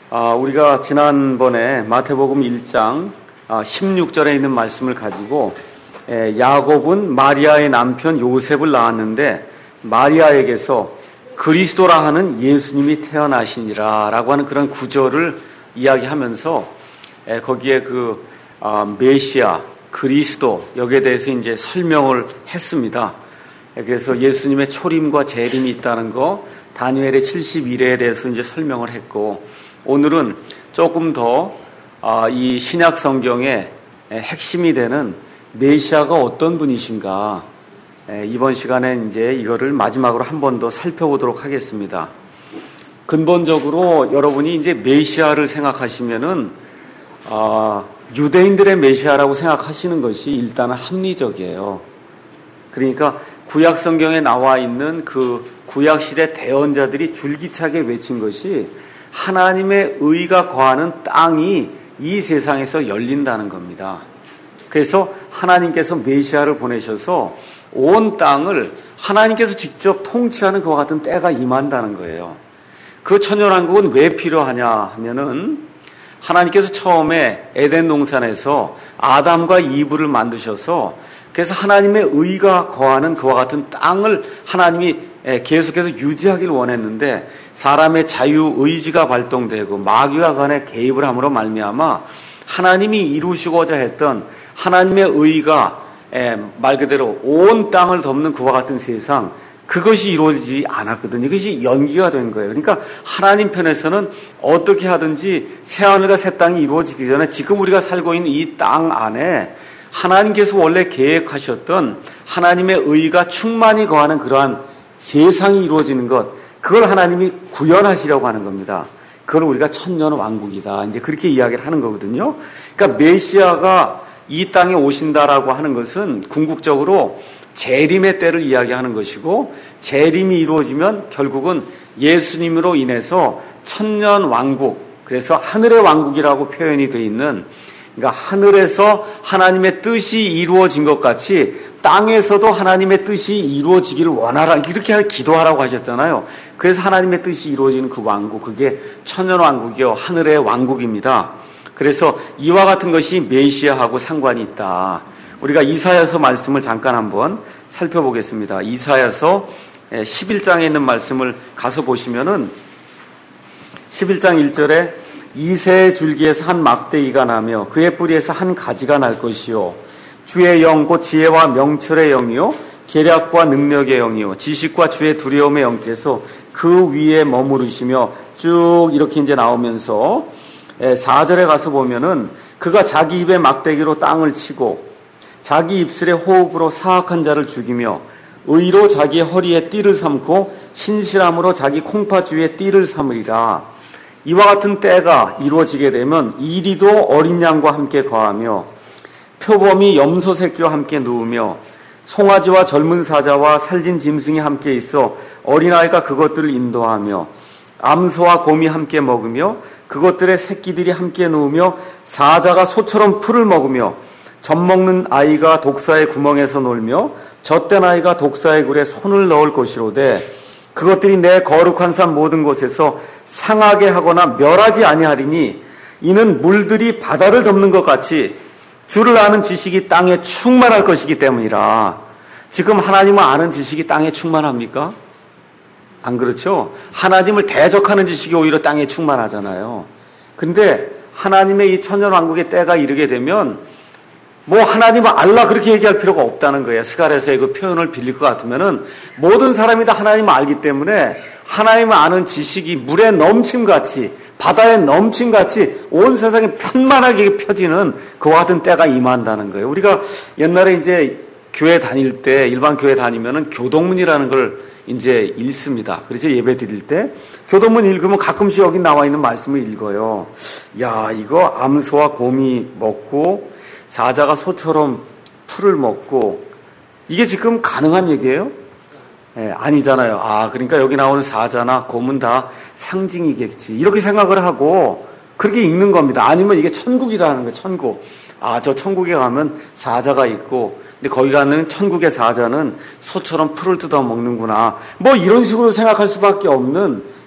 우리가 지난번에 마태복음 1장 16절에 있는 말씀을 가지고 야곱은 마리아의 남편 요셉을 낳았는데 마리아에게서 그리스도라 하는 예수님이 태어나시니라 라고 하는 그런 구절을 이야기하면서 거기에 그 메시아, 그리스도 여기에 대해서 이제 설명을 했습니다. 그래서 예수님의 초림과 재림이 있다는 거, 다니엘의 70일에 대해서 이제 설명을 했고, 오늘은 조금 더 이 신약 성경의 핵심이 되는 메시아가 어떤 분이신가, 이번 시간에 이제 이거를 마지막으로 한 번 더 살펴보도록 하겠습니다. 근본적으로 여러분이 이제 메시아를 생각하시면은 유대인들의 메시아라고 생각하시는 것이 일단은 합리적이에요. 그러니까 구약 성경에 나와 있는 그 구약 시대 대언자들이 줄기차게 외친 것이 하나님의 의가 거하는 땅이 이 세상에서 열린다는 겁니다. 그래서 하나님께서 메시아를 보내셔서 온 땅을 하나님께서 직접 통치하는 그와 같은 때가 임한다는 거예요. 그 천년왕국은 왜 필요하냐 하면은 하나님께서 처음에 에덴 동산에서 아담과 이브를 만드셔서 그래서 하나님의 의가 거하는 그와 같은 땅을 하나님이 계속해서 유지하기를 원했는데 사람의 자유의지가 발동되고 마귀와 간의 개입을 함으로 말미암아 하나님이 이루시고자 했던 하나님의 의가 말 그대로 온 땅을 덮는 그와 같은 세상, 그것이 이루어지지 않았거든요. 이것이 연기가 된 거예요. 그러니까 하나님 편에서는 어떻게 하든지 새하늘과 새 땅이 이루어지기 전에 지금 우리가 살고 있는 이 땅 안에 하나님께서 원래 계획하셨던 하나님의 의가 충만히 거하는 그러한 세상이 이루어지는 것, 그걸 하나님이 구현하시려고 하는 겁니다. 그걸 우리가 천년왕국이다, 이제 그렇게 이야기를 하는 거거든요. 그러니까 메시아가 이 땅에 오신다라고 하는 것은 궁극적으로 재림의 때를 이야기하는 것이고, 재림이 이루어지면 결국은 예수님으로 인해서 천년왕국, 그래서 하늘의 왕국이라고 표현이 되어 있는, 그러니까 하늘에서 하나님의 뜻이 이루어진 것 같이 땅에서도 하나님의 뜻이 이루어지기를 원하라, 이렇게 기도하라고 하셨잖아요. 그래서 하나님의 뜻이 이루어지는 그 왕국, 그게 천년왕국이요, 하늘의 왕국입니다. 그래서 이와 같은 것이 메시아하고 상관이 있다. 우리가 이사야서 말씀을 잠깐 한번 살펴보겠습니다. 이사야서 11장에 있는 말씀을 가서 보시면은 11장 1절에 이새의 줄기에서 한 막대기가 나며 그의 뿌리에서 한 가지가 날 것이요, 주의 영 곧 지혜와 명철의 영이요 계략과 능력의 영이요 지식과 주의 두려움의 영께서 그 위에 머무르시며, 쭉 이렇게 이제 나오면서 4절에 가서 보면은 그가 자기 입에 막대기로 땅을 치고 자기 입술의 호흡으로 사악한 자를 죽이며 의로 자기의 허리에 띠를 삼고 신실함으로 자기 콩팥 주위에 띠를 삼으리라. 이와 같은 때가 이루어지게 되면 이리도 어린 양과 함께 거하며 표범이 염소 새끼와 함께 누우며 송아지와 젊은 사자와 살진 짐승이 함께 있어 어린아이가 그것들을 인도하며 암소와 곰이 함께 먹으며 그것들의 새끼들이 함께 누우며 사자가 소처럼 풀을 먹으며 젖먹는 아이가 독사의 구멍에서 놀며 젖된 아이가 독사의 굴에 손을 넣을 것이로되 그것들이 내 거룩한 산 모든 곳에서 상하게 하거나 멸하지 아니하리니 이는 물들이 바다를 덮는 것 같이 주를 아는 지식이 땅에 충만할 것이기 때문이라. 지금 하나님을 아는 지식이 땅에 충만합니까? 안 그렇죠? 하나님을 대적하는 지식이 오히려 땅에 충만하잖아요. 근데 하나님의 이 천년왕국의 때가 이르게 되면 뭐 하나님을 알라 그렇게 얘기할 필요가 없다는 거예요. 스가랴서의 그 표현을 빌릴 것 같으면은 모든 사람이 다 하나님을 알기 때문에 하나님을 아는 지식이 물에 넘침같이, 바다에 넘침같이 온 세상에 편만하게 펴지는 그와 같은 때가 임한다는 거예요. 우리가 옛날에 이제 교회 다닐 때, 일반 교회 다니면은 교동문이라는 걸 이제 읽습니다. 그래서 예배 드릴 때 교동문 읽으면 가끔씩 여기 나와 있는 말씀을 읽어요. 야, 이거 암소와 곰이 먹고 사자가 소처럼 풀을 먹고, 이게 지금 가능한 얘기예요? 아니잖아요. 그러니까 여기 나오는 사자나 곰은 다 상징이겠지, 이렇게 생각을 하고 그렇게 읽는 겁니다. 아니면 이게 천국이라는 거예요. 천국. 저 천국에 가면 사자가 있고, 근데 거기 가는 천국의 사자는 소처럼 풀을 뜯어 먹는구나, 뭐 이런 식으로 생각할 수밖에 없는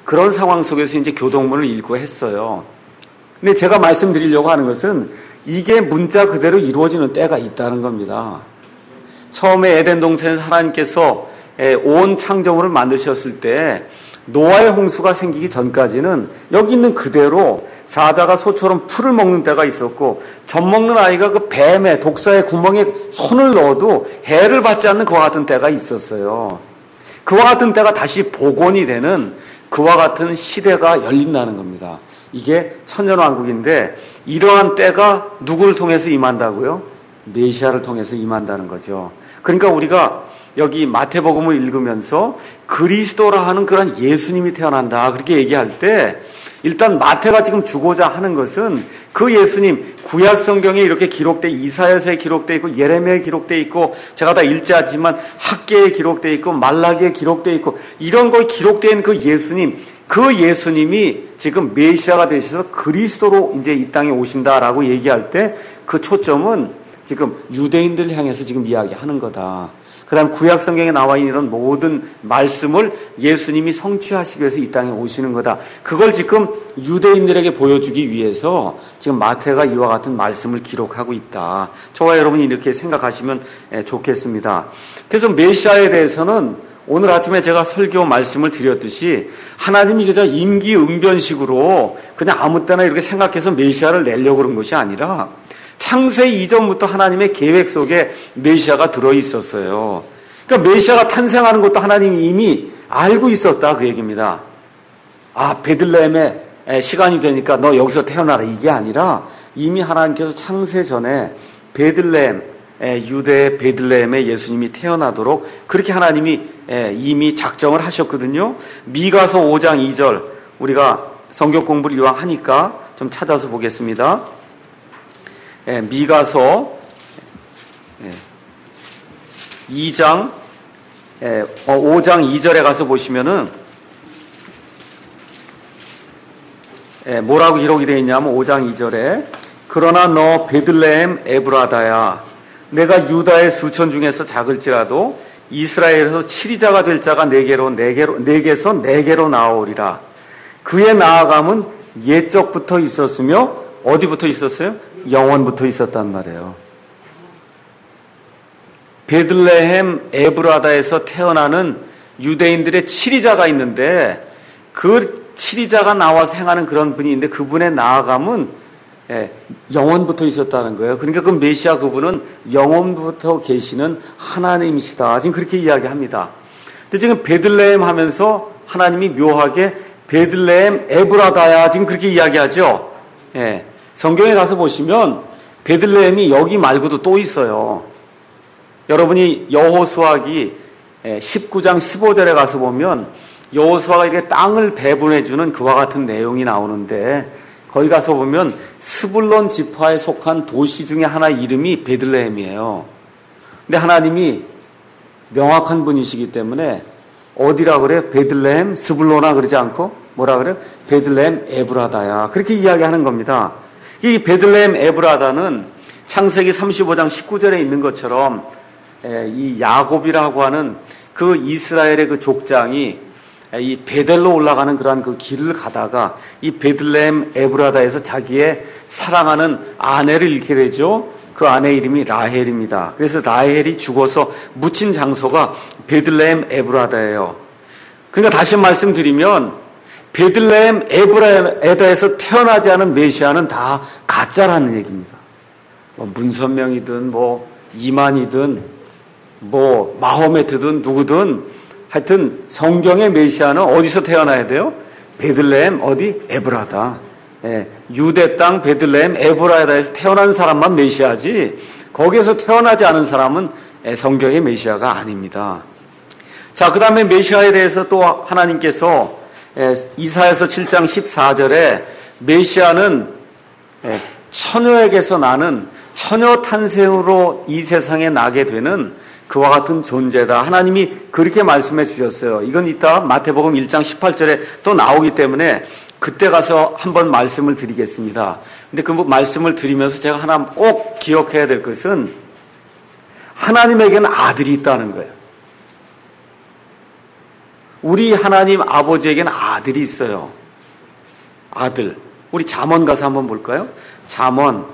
그런 상황 속에서 이제 교동문을 읽고 했어요. 근데 제가 말씀드리려고 하는 것은 이게 문자 그대로 이루어지는 때가 있다는 겁니다. 처음에 에덴 동산에서 하나님께서 온 창조물을 만드셨을 때 노아의 홍수가 생기기 전까지는 여기 있는 그대로 사자가 소처럼 풀을 먹는 때가 있었고 젖 먹는 아이가 그 뱀의 독사의 구멍에 손을 넣어도 해를 받지 않는 그와 같은 때가 있었어요. 그와 같은 때가 다시 복원이 되는 그와 같은 시대가 열린다는 겁니다. 이게 천년왕국인데 이러한 때가 누구를 통해서 임한다고요? 메시아를 통해서 임한다는 거죠. 그러니까 우리가 여기 마태복음을 읽으면서 그리스도라 하는 그런 예수님이 태어난다 그렇게 얘기할 때 일단 마태가 지금 주고자 하는 것은 그 예수님 구약 성경에 이렇게 기록돼 이사야서에 기록돼 있고 예레미야에 기록돼 있고 제가 다 읽지 않지만 학계에 기록돼 있고 말라기에 기록돼 있고 이런 걸 기록된 그 예수님이 지금 메시아가 되셔서 그리스도로 이제 이 땅에 오신다라고 얘기할 때 그 초점은 지금 유대인들을 향해서 지금 이야기하는 거다. 그 다음 구약 성경에 나와 있는 모든 말씀을 예수님이 성취하시기 위해서 이 땅에 오시는 거다. 그걸 지금 유대인들에게 보여주기 위해서 지금 마태가 이와 같은 말씀을 기록하고 있다. 저와 여러분이 이렇게 생각하시면 좋겠습니다. 그래서 메시아에 대해서는 오늘 아침에 제가 설교 말씀을 드렸듯이 하나님이 그저 임기응변식으로 그냥 아무 때나 이렇게 생각해서 메시아를 내려고 그런 것이 아니라 창세 이전부터 하나님의 계획 속에 메시아가 들어있었어요. 그러니까 메시아가 탄생하는 것도 하나님이 이미 알고 있었다 그 얘기입니다. 베들레헴에 시간이 되니까 너 여기서 태어나라 이게 아니라 이미 하나님께서 창세 전에 베들레헴 유대 베들레헴에 예수님이 태어나도록 그렇게 하나님이 이미 작정을 하셨거든요. 미가서 5장 2절 우리가 성경 공부를 이왕 하니까 좀 찾아서 보겠습니다. 미가서 5장 2절에 가서 보시면은 뭐라고 기록이 되어 있냐면 5장 2절에 그러나 너 베들레헴 에브라다야 내가 유다의 수천 중에서 작을지라도 이스라엘에서 치리자가 될 자가 내게서 내게로 나오리라. 그의 나아감은 옛적부터 있었으며 어디부터 있었어요? 영원부터 있었단 말이에요. 베들레헴 에브라다에서 태어나는 유대인들의 치리자가 있는데 그 치리자가 나와서 행하는 그런 분이 있는데 그분의 나아감은 영원부터 있었다는 거예요. 그러니까 그 메시아 그분은 영원부터 계시는 하나님이시다. 지금 그렇게 이야기합니다. 근데 지금 베들레헴 하면서 하나님이 묘하게 베들레헴 에브라다야 지금 그렇게 이야기하죠. 성경에 가서 보시면 베들레헴이 여기 말고도 또 있어요. 여러분이 여호수아기 19장 15절에 가서 보면 여호수아가 이렇게 땅을 배분해주는 그와 같은 내용이 나오는데 거기 가서 보면 스불론 지파에 속한 도시 중에 하나 이름이 베들레헴이에요. 근데 하나님이 명확한 분이시기 때문에 어디라 그래요? 베들레헴 스불로나 그러지 않고 뭐라 그래요? 베들레헴 에브라다야 그렇게 이야기하는 겁니다. 이 베들레헴 에브라다는 창세기 35장 19절에 있는 것처럼 이 야곱이라고 하는 그 이스라엘의 그 족장이 이 베델로 올라가는 그러한 그 길을 가다가 이 베들레헴 에브라다에서 자기의 사랑하는 아내를 잃게 되죠. 그 아내 이름이 라헬입니다. 그래서 라헬이 죽어서 묻힌 장소가 베들레헴 에브라다예요. 그러니까 다시 말씀드리면 베들레헴 에브라다에서 태어나지 않은 메시아는 다 가짜라는 얘기입니다. 뭐 문선명이든 뭐 이만이든 뭐 마호메트든 누구든 하여튼 성경의 메시아는 어디서 태어나야 돼요? 베들레헴 어디? 에브라다. 유대 땅 베들레헴 에브라다에서 태어난 사람만 메시아지 거기에서 태어나지 않은 사람은 성경의 메시아가 아닙니다. 자, 그 다음에 메시아에 대해서 또 하나님께서 이사야서 7장 14절에 메시아는 처녀에게서 나는 처녀 탄생으로 이 세상에 나게 되는 그와 같은 존재다. 하나님이 그렇게 말씀해 주셨어요. 이건 이따 마태복음 1장 18절에 또 나오기 때문에 그때 가서 한번 말씀을 드리겠습니다. 근데 그 말씀을 드리면서 제가 하나 꼭 기억해야 될 것은 하나님에게는 아들이 있다는 거예요. 우리 하나님 아버지에게는 아들이 있어요. 아들. 우리 잠언 가서 한번 볼까요? 잠언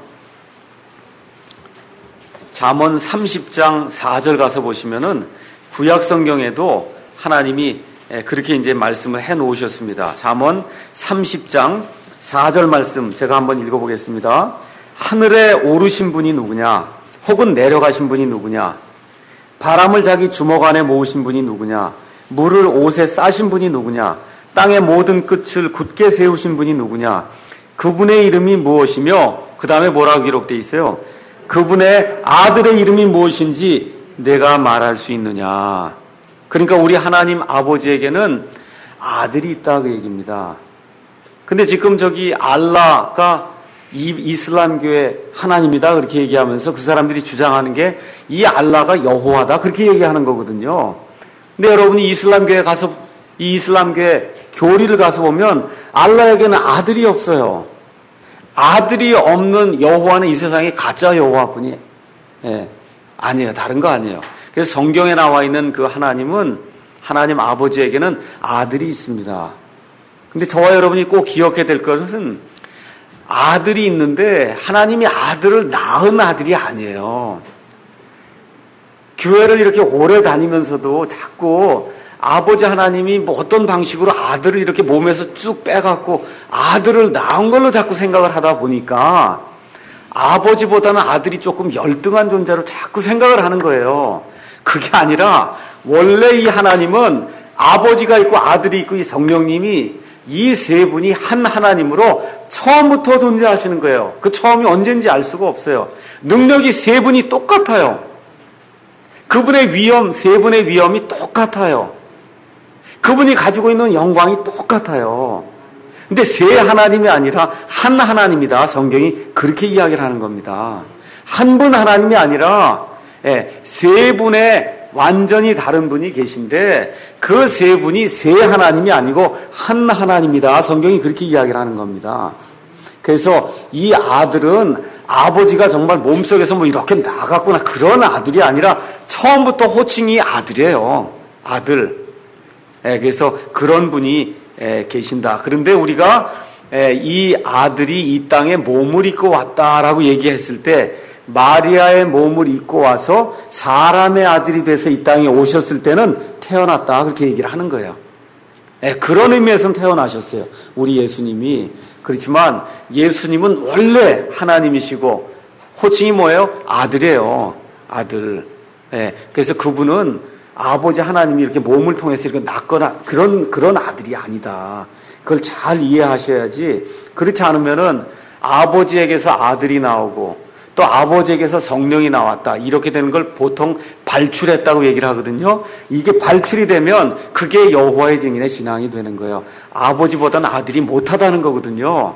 30장 4절 가서 보시면은 구약 성경에도 하나님이 그렇게 이제 말씀을 해 놓으셨습니다. 잠언 30장 4절 말씀 제가 한번 읽어보겠습니다. 하늘에 오르신 분이 누구냐? 혹은 내려가신 분이 누구냐? 바람을 자기 주먹 안에 모으신 분이 누구냐? 물을 옷에 싸신 분이 누구냐? 땅의 모든 끝을 굳게 세우신 분이 누구냐? 그분의 이름이 무엇이며 그 다음에 뭐라고 기록되어 있어요? 그분의 아들의 이름이 무엇인지 내가 말할 수 있느냐? 그러니까 우리 하나님 아버지에게는 아들이 있다 그 얘기입니다. 근데 지금 저기 알라가 이슬람교의 하나님이다 그렇게 얘기하면서 그 사람들이 주장하는 게 이 알라가 여호와다 그렇게 얘기하는 거거든요. 근데 여러분이 이슬람교회 가서 이 이슬람교회 교리를 가서 보면 알라에게는 아들이 없어요. 아들이 없는 여호와는 이 세상에 가짜 여호와뿐이 아니에요. 다른 거 아니에요. 그래서 성경에 나와 있는 그 하나님은 하나님 아버지에게는 아들이 있습니다. 근데 저와 여러분이 꼭 기억해야 될 것은 아들이 있는데 하나님이 아들을 낳은 아들이 아니에요. 교회를 이렇게 오래 다니면서도 자꾸 아버지 하나님이 뭐 어떤 방식으로 아들을 이렇게 몸에서 쭉 빼갖고 아들을 낳은 걸로 자꾸 생각을 하다 보니까 아버지보다는 아들이 조금 열등한 존재로 자꾸 생각을 하는 거예요. 그게 아니라 원래 이 하나님은 아버지가 있고 아들이 있고 이 성령님이 이 세 분이 한 하나님으로 처음부터 존재하시는 거예요. 그 처음이 언제인지 알 수가 없어요. 능력이 세 분이 똑같아요. 그분의 위엄, 세 분의 위엄이 똑같아요. 그분이 가지고 있는 영광이 똑같아요. 근데 세 하나님이 아니라 한 하나님이다. 성경이 그렇게 이야기를 하는 겁니다. 한 분 하나님이 아니라 세 분의 완전히 다른 분이 계신데 그 세 분이 세 하나님이 아니고 한 하나님이다. 성경이 그렇게 이야기를 하는 겁니다. 그래서 이 아들은 아버지가 정말 몸속에서 뭐 이렇게 나갔구나 그런 아들이 아니라 처음부터 호칭이 아들이에요. 아들. 그래서 그런 분이 계신다. 그런데 우리가 이 아들이 이 땅에 몸을 입고 왔다라고 얘기했을 때 마리아의 몸을 입고 와서 사람의 아들이 돼서 이 땅에 오셨을 때는 태어났다 그렇게 얘기를 하는 거예요. 그런 의미에서는 태어나셨어요. 우리 예수님이. 그렇지만 예수님은 원래 하나님이시고 호칭이 뭐예요? 아들이에요. 아들. 그래서 그분은 아버지 하나님이 이렇게 몸을 통해서 이렇게 낳거나 그런 아들이 아니다. 그걸 잘 이해하셔야지. 그렇지 않으면은 아버지에게서 아들이 나오고 또 아버지에게서 성령이 나왔다. 이렇게 되는 걸 보통 발출했다고 얘기를 하거든요. 이게 발출이 되면 그게 여호와의 증인의 신앙이 되는 거예요. 아버지보다는 아들이 못하다는 거거든요.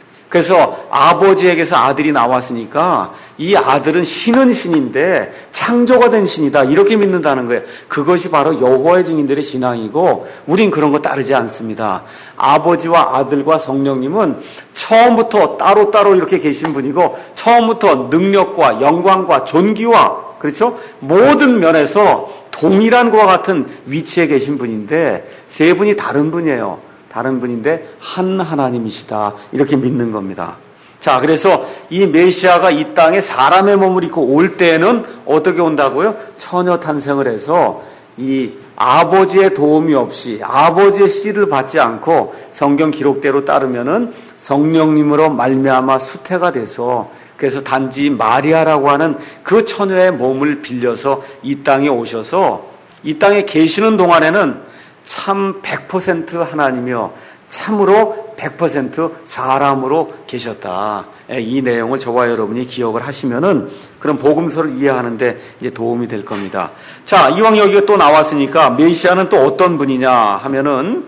그래서 아버지에게서 아들이 나왔으니까 이 아들은 신은 신인데 창조가 된 신이다. 이렇게 믿는다는 거예요. 그것이 바로 여호와의 증인들의 신앙이고 우린 그런 거 따르지 않습니다. 아버지와 아들과 성령님은 처음부터 따로따로 이렇게 계신 분이고 처음부터 능력과 영광과 존귀와 그렇죠? 모든 면에서 동일한 것과 같은 위치에 계신 분인데 세 분이 다른 분이에요. 다른 분인데 한 하나님이시다. 이렇게 믿는 겁니다. 자, 그래서 이 메시아가 이 땅에 사람의 몸을 입고 올 때에는 어떻게 온다고요? 처녀 탄생을 해서 이 아버지의 도움이 없이 아버지의 씨를 받지 않고 성경 기록대로 따르면은 성령님으로 말미암아 수태가 돼서 그래서 단지 마리아라고 하는 그 처녀의 몸을 빌려서 이 땅에 오셔서 이 땅에 계시는 동안에는 참 100% 하나님이요 참으로 100% 사람으로 계셨다. 이 내용을 저와 여러분이 기억을 하시면은 그런 복음서를 이해하는데 이제 도움이 될 겁니다. 자, 이왕 여기가 또 나왔으니까 메시아는 또 어떤 분이냐 하면은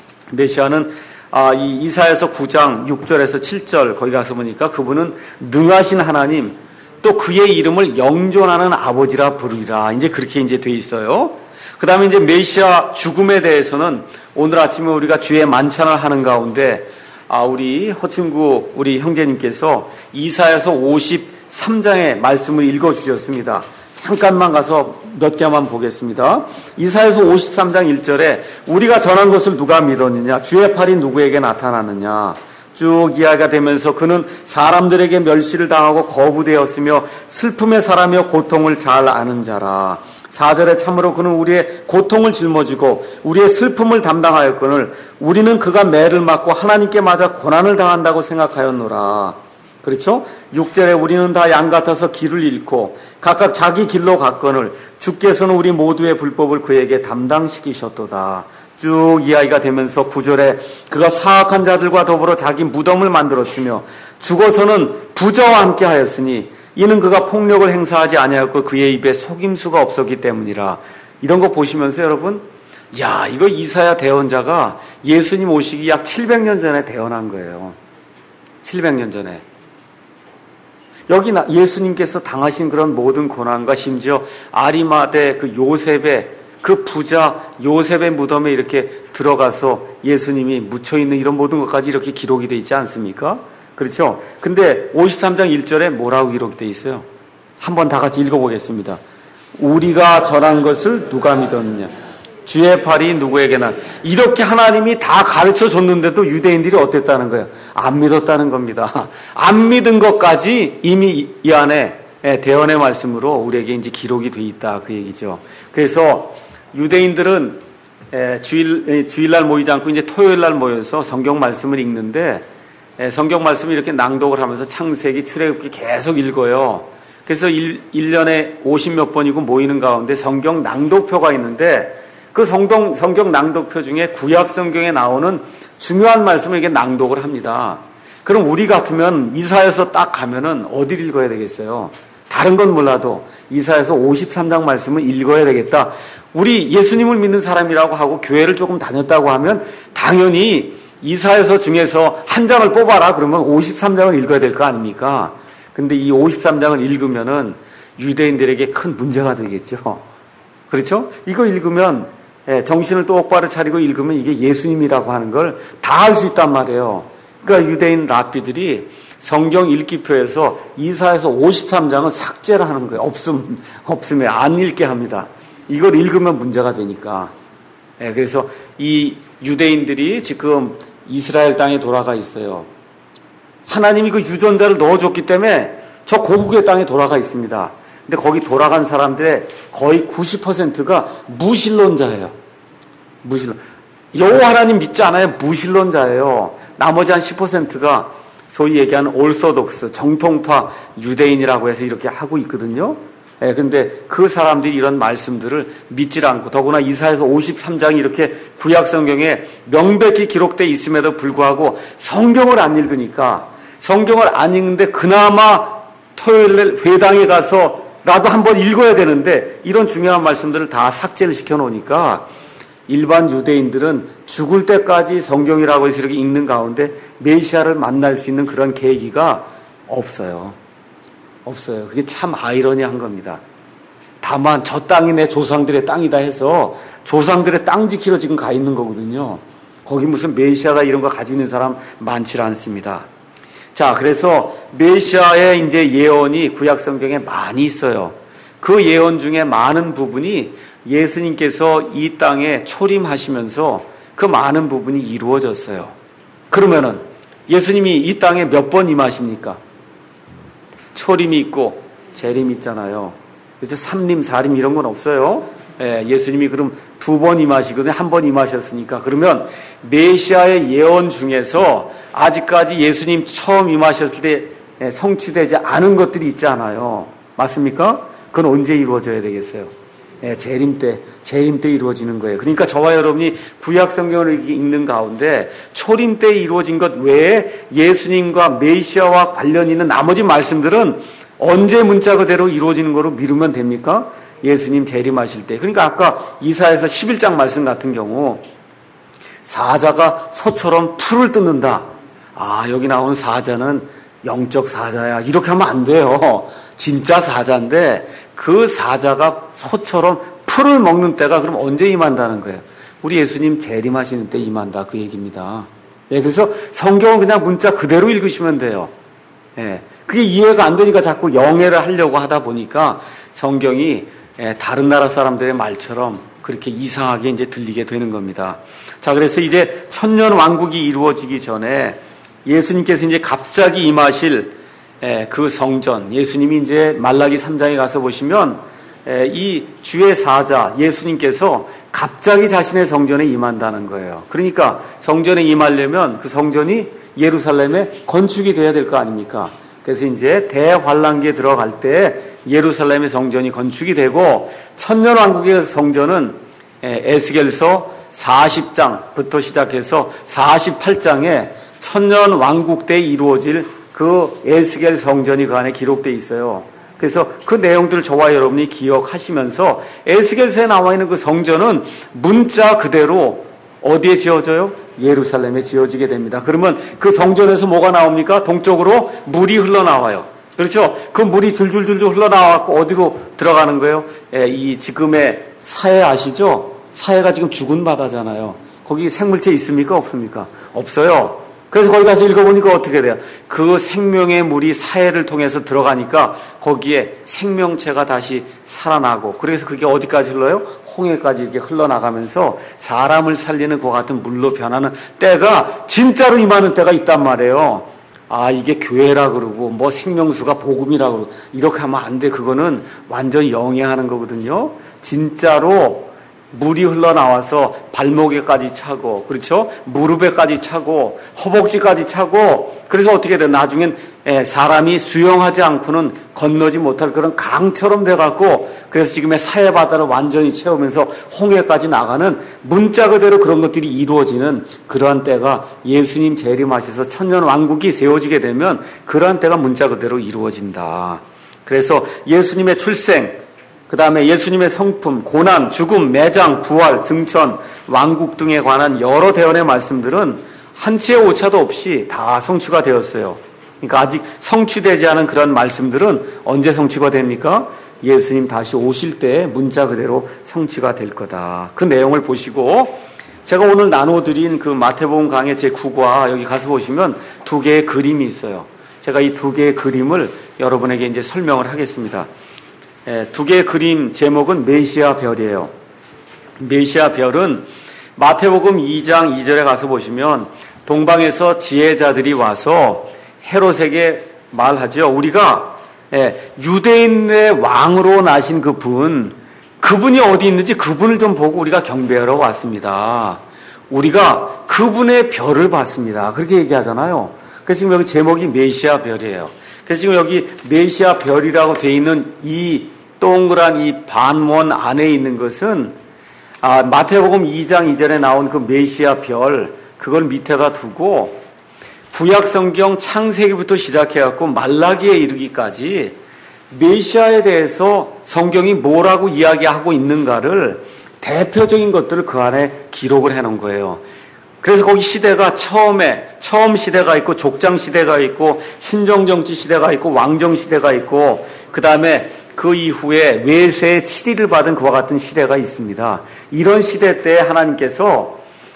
메시아는 이 이사야서 9장 6절에서 7절 거기 가서 보니까 그분은 능하신 하나님 또 그의 이름을 영존하는 아버지라 부르리라. 이제 그렇게 이제 돼 있어요. 그 다음에 이제 메시아 죽음에 대해서는 오늘 아침에 우리가 주의 만찬을 하는 가운데 우리 형제님께서 이사야서 53장의 말씀을 읽어주셨습니다. 잠깐만 가서 몇 개만 보겠습니다. 이사야서 53장 1절에 우리가 전한 것을 누가 믿었느냐? 주의 팔이 누구에게 나타나느냐? 쭉 이야기가 되면서 그는 사람들에게 멸시를 당하고 거부되었으며 슬픔의 사람이여 고통을 잘 아는 자라. 4절에 참으로 그는 우리의 고통을 짊어지고 우리의 슬픔을 담당하였거늘 우리는 그가 매를 맞고 하나님께 맞아 고난을 당한다고 생각하였노라. 그렇죠? 6절에 우리는 다 양 같아서 길을 잃고 각각 자기 길로 갔거늘 주께서는 우리 모두의 불법을 그에게 담당시키셨도다. 쭉 이야기가 되면서 9절에 그가 사악한 자들과 더불어 자기 무덤을 만들었으며 죽어서는 부자와 함께 하였으니 이는 그가 폭력을 행사하지 아니하였고 그의 입에 속임수가 없었기 때문이라. 이런 거 보시면서 여러분, 야, 이거 이사야 대언자가 예수님 오시기 약 700년 전에 대언한 거예요. 700년 전에. 여기 예수님께서 당하신 그런 모든 고난과 심지어 아리마대 그 요셉의 그 부자 요셉의 무덤에 이렇게 들어가서 예수님이 묻혀있는 이런 모든 것까지 이렇게 기록이 되어 있지 않습니까? 그렇죠? 근데 53장 1절에 뭐라고 기록이 되어 있어요? 한번 다 같이 읽어보겠습니다. 우리가 전한 것을 누가 믿었느냐? 주의 팔이 누구에게나. 이렇게 하나님이 다 가르쳐 줬는데도 유대인들이 어땠다는 거예요? 안 믿었다는 겁니다. 안 믿은 것까지 이미 이 안에 대언의 말씀으로 우리에게 이제 기록이 돼 있다 그 얘기죠. 그래서 유대인들은 주일날 모이지 않고 이제 토요일날 모여서 성경 말씀을 읽는데 성경 말씀을 이렇게 낭독을 하면서 창세기, 출애굽기 계속 읽어요. 그래서 1년에 50몇 번이고 모이는 가운데 성경 낭독표가 있는데 그 성경 낭독표 중에 구약 성경에 나오는 중요한 말씀을 이렇게 낭독을 합니다. 그럼 우리 같으면 이사야서 딱 가면은 어디를 읽어야 되겠어요? 다른 건 몰라도 이사야서 53장 말씀을 읽어야 되겠다. 우리 예수님을 믿는 사람이라고 하고 교회를 조금 다녔다고 하면 당연히 이사야서 중에서 한 장을 뽑아라 그러면 53장을 읽어야 될 거 아닙니까? 근데 이 53장을 읽으면은 유대인들에게 큰 문제가 되겠죠. 그렇죠? 이거 읽으면 정신을 똑바로 차리고 읽으면 이게 예수님이라고 하는 걸 다 알 수 있단 말이에요. 그러니까 유대인 랍비들이 성경 읽기표에서 이사야서 53장은 삭제를 하는 거예요. 없음에 안 읽게 합니다. 이걸 읽으면 문제가 되니까. 그래서 이 유대인들이 지금 이스라엘 땅에 돌아가 있어요. 하나님이 그 유전자를 넣어줬기 때문에 저 고국의 땅에 돌아가 있습니다. 근데 거기 돌아간 사람들의 거의 90%가 무신론자예요. 무신론. 여호와 하나님 믿지 않아요. 무신론자예요. 나머지 한 10%가 소위 얘기하는 올소독스, 정통파 유대인이라고 해서 이렇게 하고 있거든요. 근데 그 사람들이 이런 말씀들을 믿질 않고 더구나 이사야서 53장이 이렇게 구약 성경에 명백히 기록되어 있음에도 불구하고 성경을 안 읽으니까 성경을 안 읽는데 그나마 토요일날 회당에 가서 나도 한번 읽어야 되는데 이런 중요한 말씀들을 다 삭제를 시켜놓으니까 일반 유대인들은 죽을 때까지 성경이라고 해서 이렇게 읽는 가운데 메시아를 만날 수 있는 그런 계기가 없어요. 없어요. 그게 참 아이러니한 겁니다. 다만 저 땅이 내 조상들의 땅이다 해서 조상들의 땅 지키러 지금 가 있는 거거든요. 거기 무슨 메시아다 이런 거 가지고 있는 사람 많지 않습니다. 자, 그래서 메시아의 이제 예언이 구약 성경에 많이 있어요. 그 예언 중에 많은 부분이 예수님께서 이 땅에 초림하시면서 그 많은 부분이 이루어졌어요. 그러면은 예수님이 이 땅에 몇 번 임하십니까? 초림이 있고 재림이 있잖아요. 그래서 삼림, 사림 이런 건 없어요. 예수님이 그럼 2번 임하시거든요. 1번 임하셨으니까. 그러면 메시아의 예언 중에서 아직까지 예수님 처음 임하셨을 때 성취되지 않은 것들이 있잖아요. 맞습니까? 그건 언제 이루어져야 되겠어요? 재림 때 이루어지는 거예요. 그러니까 저와 여러분이 구약 성경을 읽는 가운데 초림 때 이루어진 것 외에 예수님과 메시아와 관련 있는 나머지 말씀들은 언제 문자 그대로 이루어지는 거로 미루면 됩니까? 예수님 재림하실 때. 그러니까 아까 이사야서 11장 말씀 같은 경우 사자가 소처럼 풀을 뜯는다. 아, 여기 나오는 사자는 영적 사자야. 이렇게 하면 안 돼요. 진짜 사자인데 그 사자가 소처럼 풀을 먹는 때가 그럼 언제 임한다는 거예요? 우리 예수님 재림하시는 때 임한다 그 얘기입니다. 그래서 성경은 그냥 문자 그대로 읽으시면 돼요. 그게 이해가 안 되니까 자꾸 영해를 하려고 하다 보니까 성경이 다른 나라 사람들의 말처럼 그렇게 이상하게 이제 들리게 되는 겁니다. 자, 그래서 이제 천년 왕국이 이루어지기 전에 예수님께서 이제 갑자기 임하실 그 성전, 예수님이 이제 말라기 3장에 가서 보시면 이 주의 사자 예수님께서 갑자기 자신의 성전에 임한다는 거예요. 그러니까 성전에 임하려면 그 성전이 예루살렘에 건축이 돼야 될 거 아닙니까? 그래서 이제 대환란기에 들어갈 때 예루살렘의 성전이 건축이 되고 천년왕국의 성전은 에스겔서 40장부터 시작해서 48장에 천년왕국 때 이루어질 그 에스겔 성전이 그 안에 기록되어 있어요. 그래서 그 내용들을 저와 여러분이 기억하시면서 에스겔서에 나와 있는 그 성전은 문자 그대로 어디에 지어져요? 예루살렘에 지어지게 됩니다. 그러면 그 성전에서 뭐가 나옵니까? 동쪽으로 물이 흘러나와요. 그렇죠? 그 물이 줄줄줄줄 흘러나와서 어디로 들어가는 거예요? 이 지금의 사해 아시죠? 사해가 지금 죽은 바다잖아요. 거기 생물체 있습니까? 없습니까? 없어요. 그래서 거기 가서 읽어보니까 어떻게 돼요? 그 생명의 물이 사해를 통해서 들어가니까 거기에 생명체가 다시 살아나고, 그래서 그게 어디까지 흘러요? 홍해까지 이렇게 흘러나가면서 사람을 살리는 것 같은 물로 변하는 때가 진짜로 임하는 때가 있단 말이에요. 아, 이게 교회라 그러고 뭐 생명수가 복음이라 그러고 이렇게 하면 안 돼. 그거는 완전 영해하는 거거든요. 진짜로 물이 흘러나와서 발목에까지 차고, 그렇죠? 무릎에까지 차고, 허벅지까지 차고, 그래서 어떻게 돼? 나중엔 사람이 수영하지 않고는 건너지 못할 그런 강처럼 돼갖고, 그래서 지금의 사해바다를 완전히 채우면서 홍해까지 나가는 문자 그대로 그런 것들이 이루어지는 그러한 때가 예수님 재림하셔서 천년왕국이 세워지게 되면 그러한 때가 문자 그대로 이루어진다. 그래서 예수님의 출생, 그 다음에 예수님의 성품, 고난, 죽음, 매장, 부활, 승천, 왕국 등에 관한 여러 대언의 말씀들은 한치의 오차도 없이 다 성취가 되었어요. 그러니까 아직 성취되지 않은 그런 말씀들은 언제 성취가 됩니까? 예수님 다시 오실 때 문자 그대로 성취가 될 거다. 그 내용을 보시고 제가 오늘 나눠드린 그 마태복음 강의 제9과 여기 가서 보시면 두 개의 그림이 있어요. 제가 이 두 개의 그림을 여러분에게 이제 설명을 하겠습니다. 두 개의 그림 제목은 메시아 별이에요. 메시아 별은 마태복음 2장 2절에 가서 보시면 동방에서 지혜자들이 와서 헤롯에게 말하죠. 우리가 유대인의 왕으로 나신 그분이 어디 있는지 그분을 좀 보고 우리가 경배하러 왔습니다. 우리가 그분의 별을 봤습니다. 그렇게 얘기하잖아요. 그래서 지금 여기 제목이 메시아 별이에요. 그래서 지금 여기 메시아 별이라고 되어 있는 이 동그란 이 반원 안에 있는 것은 마태복음 2장 2절에 나온 그 메시아 별, 그걸 밑에다 두고 구약성경 창세기부터 시작해갖고 말라기에 이르기까지 메시아에 대해서 성경이 뭐라고 이야기하고 있는가를 대표적인 것들을 그 안에 기록을 해놓은 거예요. 그래서 거기 시대가 처음 시대가 있고 족장 시대가 있고 신정정치 시대가 있고 왕정 시대가 있고 그 다음에 그 이후에 외세의 치리를 받은 그와 같은 시대가 있습니다. 이런 시대 때 하나님께서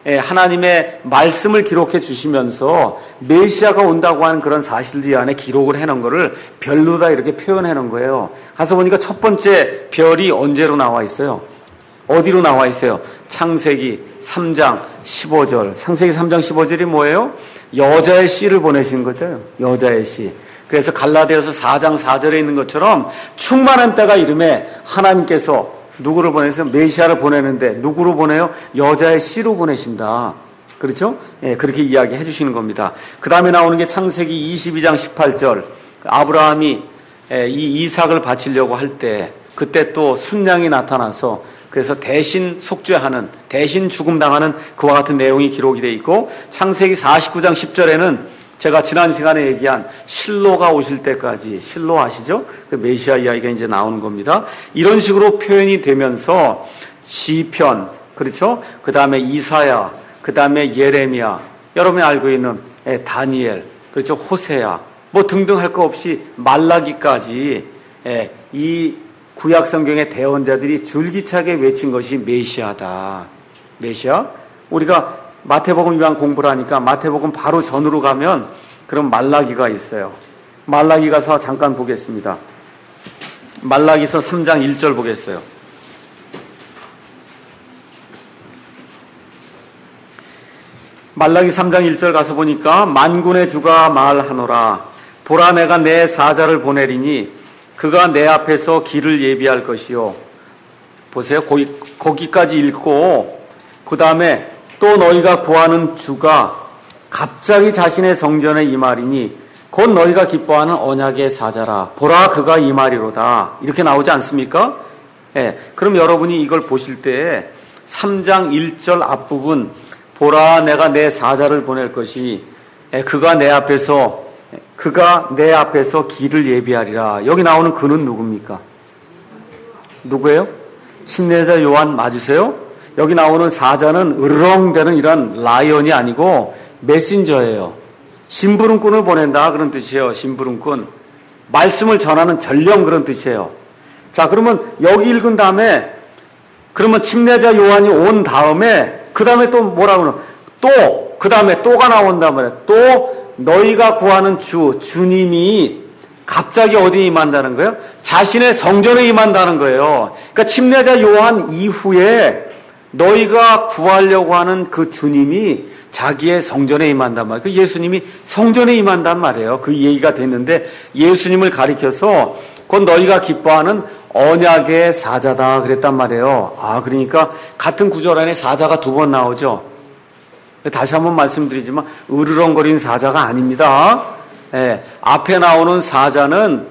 하나님의 말씀을 기록해 주시면서 메시아가 온다고 하는 그런 사실들 안에 기록을 해놓은 거를 별로 다 이렇게 표현해 놓은 거예요. 가서 보니까 첫 번째 별이 언제로 나와 있어요? 어디로 나와 있어요? 창세기 3장 15절. 창세기 3장 15절이 뭐예요? 여자의 씨를 보내신 거죠. 여자의 씨. 그래서 갈라디아서 4장 4절에 있는 것처럼 충만한 때가 이름에 하나님께서 누구를 보내서 메시아를 보내는데 누구로 보내요? 여자의 씨로 보내신다. 그렇죠? 그렇게 이야기해 주시는 겁니다. 그 다음에 나오는 게 창세기 22장 18절. 아브라함이 이 이삭을 바치려고 할 때 그때 또 순양이 나타나서 그래서 대신 속죄하는, 대신 죽음당하는 그와 같은 내용이 기록이 되어 있고, 창세기 49장 10절에는 제가 지난 시간에 얘기한 실로가 오실 때까지, 실로 아시죠? 그 메시아 이야기가 이제 나오는 겁니다. 이런 식으로 표현이 되면서 시편, 그렇죠? 그 다음에 이사야, 그 다음에 예레미야, 여러분이 알고 있는 다니엘, 그렇죠? 호세야, 뭐 등등 할 거 없이 말라기까지 이 구약 성경의 대언자들이 줄기차게 외친 것이 메시아다. 메시아? 우리가 마태복음 이왕 공부를 하니까 마태복음 바로 전으로 가면 그럼 말라기가 있어요. 말라기 가서 잠깐 보겠습니다. 말라기서 3장 1절 보겠어요. 말라기 3장 1절 가서 보니까 만군의 주가 말하노라. 보라, 내가 내 사자를 보내리니 그가 내 앞에서 길을 예비할 것이요. 보세요. 거기까지 읽고 그 다음에 또 너희가 구하는 주가 갑자기 자신의 성전에 임하리니 곧 너희가 기뻐하는 언약의 사자라. 보라, 그가 임하리로다. 이렇게 나오지 않습니까? 예. 그럼 여러분이 이걸 보실 때 3장 1절 앞부분 보라, 내가 내 사자를 보낼 것이 그가 내 앞에서 길을 예비하리라. 여기 나오는 그는 누굽니까? 누구예요? 침례자 요한 맞으세요? 여기 나오는 사자는 으르렁대는 이런 라이언이 아니고 메신저예요. 심부름꾼을 보낸다 그런 뜻이에요. 심부름꾼. 말씀을 전하는 전령 그런 뜻이에요. 자, 그러면 여기 읽은 다음에 그러면 침례자 요한이 온 다음에 그 다음에 또 뭐라고 그러나 그 다음에 또가 나온단 말이에요. 또 너희가 구하는 주님이 갑자기 어디에 임한다는 거예요? 자신의 성전에 임한다는 거예요. 그러니까 침례자 요한 이후에 너희가 구하려고 하는 그 주님이 자기의 성전에 임한단 말이에요. 그 예수님이 성전에 임한단 말이에요. 그 얘기가 됐는데 예수님을 가리켜서 곧 너희가 기뻐하는 언약의 사자다 그랬단 말이에요. 그러니까 같은 구절 안에 사자가 두 번 나오죠. 다시 한번 말씀드리지만 으르렁거리는 사자가 아닙니다. 앞에 나오는 사자는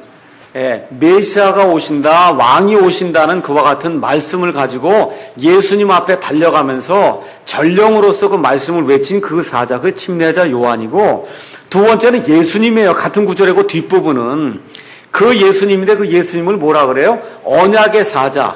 메시아가 오신다, 왕이 오신다는 그와 같은 말씀을 가지고 예수님 앞에 달려가면서 전령으로서 그 말씀을 외친 그 사자, 그 침례자 요한이고, 두 번째는 예수님이에요. 같은 구절이고 뒷부분은 그 예수님인데 그 예수님을 뭐라 그래요? 언약의 사자,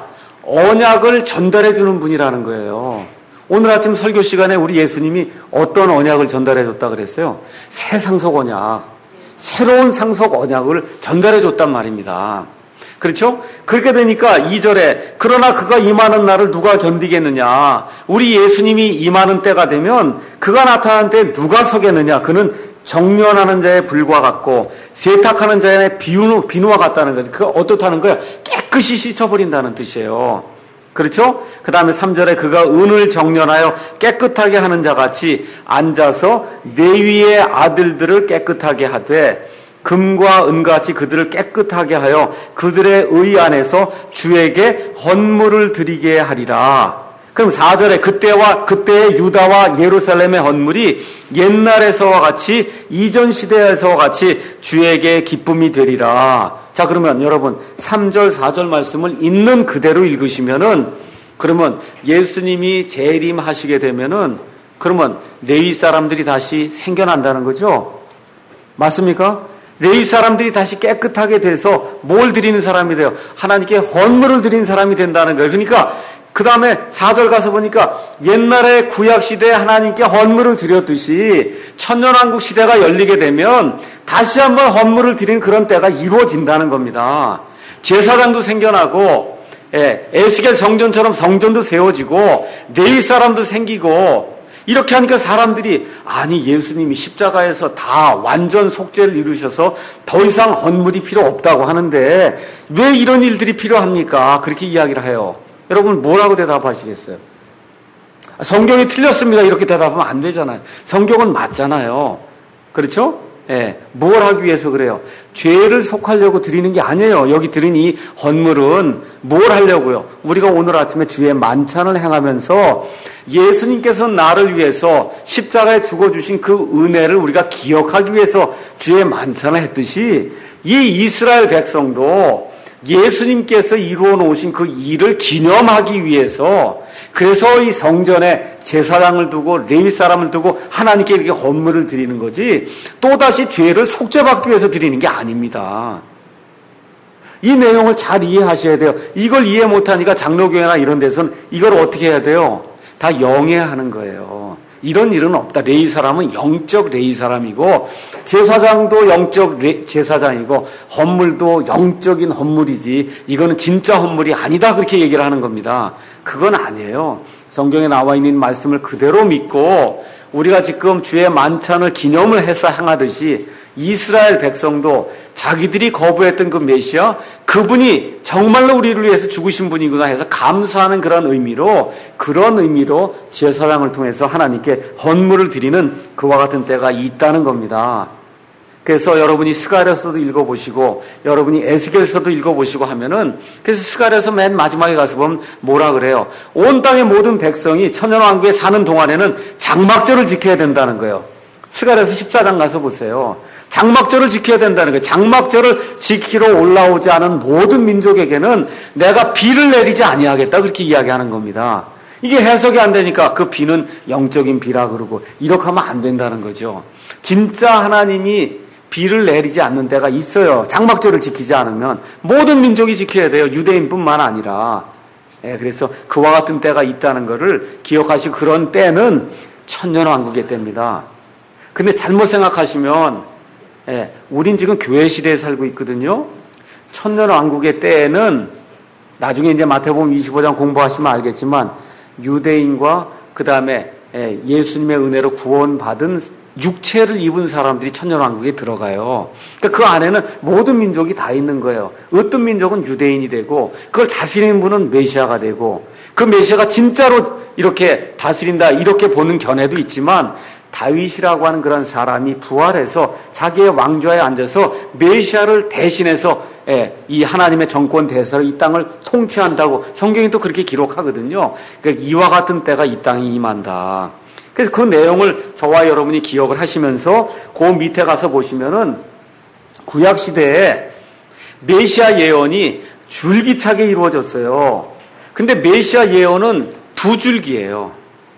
언약을 전달해 주는 분이라는 거예요. 오늘 아침 설교 시간에 우리 예수님이 어떤 언약을 전달해 줬다 그랬어요? 새 상속 언약, 새로운 상속 언약을 전달해 줬단 말입니다. 그렇죠? 그렇게 되니까 2절에 그러나 그가 임하는 날을 누가 견디겠느냐? 우리 예수님이 임하는 때가 되면 그가 나타난 때 누가 서겠느냐? 그는 정련하는 자의 불과 같고 세탁하는 자의 비누와 같다는 거예요. 그가 어떻다는 거예요? 깨끗이 씻어버린다는 뜻이에요. 그렇죠? 그 다음에 3절에 그가 은을 정련하여 깨끗하게 하는 자같이 앉아서 레위의 아들들을 깨끗하게 하되 금과 은같이 그들을 깨끗하게 하여 그들의 의 안에서 주에게 헌물을 드리게 하리라. 그럼 4절에 그때의 유다와 예루살렘의 헌물이 옛날에서와 같이 이전 시대에서와 같이 주에게 기쁨이 되리라. 자, 그러면 여러분 3절 4절 말씀을 있는 그대로 읽으시면은 그러면 예수님이 재림하시게 되면은 그러면 레위 사람들이 다시 생겨난다는 거죠. 맞습니까? 레위 사람들이 다시 깨끗하게 돼서 뭘 드리는 사람이 돼요? 하나님께 헌물을 드리는 사람이 된다는 거예요. 그러니까 그 다음에 4절 가서 보니까 옛날에 구약시대에 하나님께 헌물을 드렸듯이 천년왕국 시대가 열리게 되면 다시 한번 헌물을 드리는 그런 때가 이루어진다는 겁니다. 제사장도 생겨나고 에스겔 성전처럼 성전도 세워지고 레위 사람도 생기고 이렇게 하니까 사람들이 아니 예수님이 십자가에서 다 완전 속죄를 이루셔서 더 이상 헌물이 필요 없다고 하는데 왜 이런 일들이 필요합니까? 그렇게 이야기를 해요. 여러분 뭐라고 대답하시겠어요? 성경이 틀렸습니다. 이렇게 대답하면 안 되잖아요. 성경은 맞잖아요. 그렇죠? 뭘 하기 위해서 그래요? 죄를 속하려고 드리는 게 아니에요. 여기 드린 이 헌물은 뭘 하려고요? 우리가 오늘 아침에 주의 만찬을 행하면서 예수님께서 나를 위해서 십자가에 죽어주신 그 은혜를 우리가 기억하기 위해서 주의 만찬을 했듯이 이 이스라엘 백성도 예수님께서 이루어 놓으신 그 일을 기념하기 위해서 그래서 이 성전에 제사장을 두고 레위 사람을 두고 하나님께 이렇게 헌물을 드리는 거지 또다시 죄를 속죄받기 위해서 드리는 게 아닙니다. 이 내용을 잘 이해하셔야 돼요. 이걸 이해 못하니까 장로교회나 이런 데서는 이걸 어떻게 해야 돼요? 다 영해하는 거예요. 이런 일은 없다. 레위 사람은 영적 레위 사람이고 제사장도 영적 제사장이고 헌물도 영적인 헌물이지 이거는 진짜 헌물이 아니다 그렇게 얘기를 하는 겁니다. 그건 아니에요. 성경에 나와 있는 말씀을 그대로 믿고 우리가 지금 주의 만찬을 기념을 해서 행하듯이 이스라엘 백성도 자기들이 거부했던 그 메시아, 그분이 정말로 우리를 위해서 죽으신 분이구나 해서 감사하는 그런 의미로 제사장을 통해서 하나님께 헌물을 드리는 그와 같은 때가 있다는 겁니다. 그래서 여러분이 스가랴서도 읽어보시고 여러분이 에스겔서도 읽어보시고 하면은, 그래서 스가랴서 맨 마지막에 가서 보면 뭐라 그래요? 온 땅의 모든 백성이 천년왕국에 사는 동안에는 장막절을 지켜야 된다는 거예요. 스가랴서 14장 가서 보세요. 장막절을 지켜야 된다는 거예요. 장막절을 지키러 올라오지 않은 모든 민족에게는 내가 비를 내리지 아니하겠다, 그렇게 이야기하는 겁니다. 이게 해석이 안 되니까 그 비는 영적인 비라 그러고 이렇게 하면 안 된다는 거죠. 진짜 하나님이 비를 내리지 않는 때가 있어요. 장막절을 지키지 않으면 모든 민족이 지켜야 돼요. 유대인뿐만 아니라. 그래서 그와 같은 때가 있다는 것을 기억하시고, 그런 때는 천년왕국의 때입니다. 근데 잘못 생각하시면, 우린 지금 교회 시대에 살고 있거든요. 천년왕국의 때에는 나중에 이제 마태복음 25장 공부하시면 알겠지만, 유대인과 그 다음에 예수님의 은혜로 구원받은 육체를 입은 사람들이 천년왕국에 들어가요. 그러니까 그 안에는 모든 민족이 다 있는 거예요. 어떤 민족은 유대인이 되고, 그걸 다스리는 분은 메시아가 되고, 그 메시아가 진짜로 이렇게 다스린다, 이렇게 보는 견해도 있지만, 다윗이라고 하는 그런 사람이 부활해서 자기의 왕좌에 앉아서 메시아를 대신해서 이 하나님의 정권 대사로 이 땅을 통치한다고 성경이 또 그렇게 기록하거든요. 그러니까 이와 같은 때가 이 땅에 임한다. 그래서 그 내용을 저와 여러분이 기억을 하시면서 그 밑에 가서 보시면은 구약 시대에 메시아 예언이 줄기차게 이루어졌어요. 근데 메시아 예언은 두 줄기예요.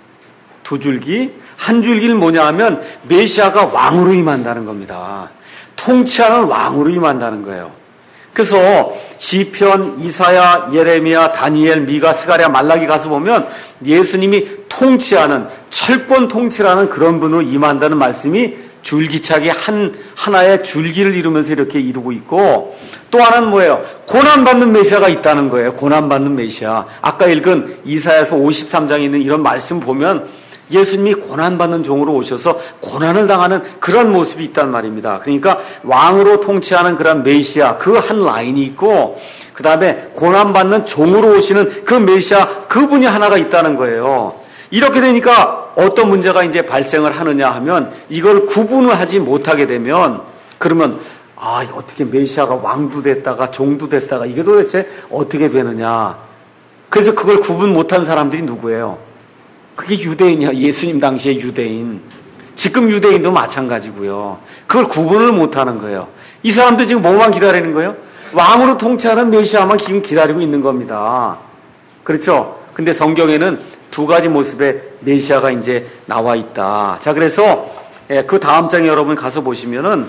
두 줄기. 한 줄기는 뭐냐 하면 메시아가 왕으로 임한다는 겁니다. 통치하는 왕으로 임한다는 거예요. 그래서 시편, 이사야, 예레미야, 다니엘, 미가, 스가랴, 말라기 가서 보면 예수님이 통치하는, 철권 통치라는 그런 분으로 임한다는 말씀이 줄기차게 하나의 줄기를 이루면서 이렇게 이루고 있고, 또 하나는 뭐예요? 고난받는 메시아가 있다는 거예요. 고난받는 메시아. 아까 읽은 이사야서 53장에 있는 이런 말씀 보면 예수님이 고난받는 종으로 오셔서 고난을 당하는 그런 모습이 있단 말입니다. 그러니까 왕으로 통치하는 그런 메시아, 그 한 라인이 있고, 그 다음에 고난받는 종으로 오시는 그 메시아, 그분이 하나가 있다는 거예요. 이렇게 되니까 어떤 문제가 이제 발생을 하느냐 하면, 이걸 구분을 하지 못하게 되면, 그러면 어떻게 메시아가 왕도 됐다가 종도 됐다가 이게 도대체 어떻게 되느냐. 그래서 그걸 구분 못한 사람들이 누구예요? 그게 유대인이야. 예수님 당시의 유대인. 지금 유대인도 마찬가지고요. 그걸 구분을 못하는 거예요. 이 사람도 지금 뭐만 기다리는 거예요? 왕으로 통치하는 메시아만 지금 기다리고 있는 겁니다. 그렇죠? 근데 성경에는 두 가지 모습의 메시아가 이제 나와 있다. 자, 그래서 그 다음 장에 여러분 가서 보시면은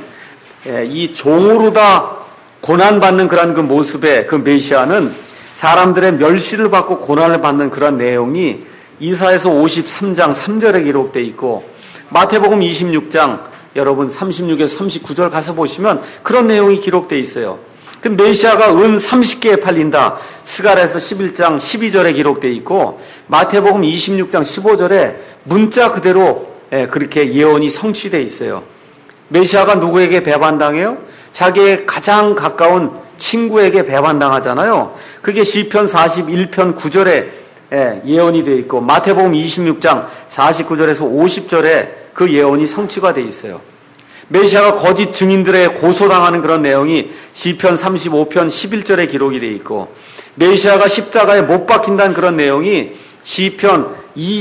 이 종으로 다 고난받는 그런 그 모습의 그 메시아는 사람들의 멸시를 받고 고난을 받는 그런 내용이 이사야서 53장 3절에 기록되어 있고, 마태복음 26장 여러분 36에서 39절 가서 보시면 그런 내용이 기록되어 있어요. 그 메시아가 은 30개에 팔린다. 스가랴서 11장 12절에 기록되어 있고, 마태복음 26장 15절에 문자 그대로 그렇게 예언이 성취되어 있어요. 메시아가 누구에게 배반당해요? 자기의 가장 가까운 친구에게 배반당하잖아요. 그게 시편 41편 9절에 예언이 되어 있고, 마태복음 26장 49절에서 50절에 그 예언이 성취가 되어 있어요. 메시아가 거짓 증인들의 고소당하는 그런 내용이 시편 35편 11절에 기록이 되어 있고, 메시아가 십자가에 못 박힌다는 그런 내용이 시편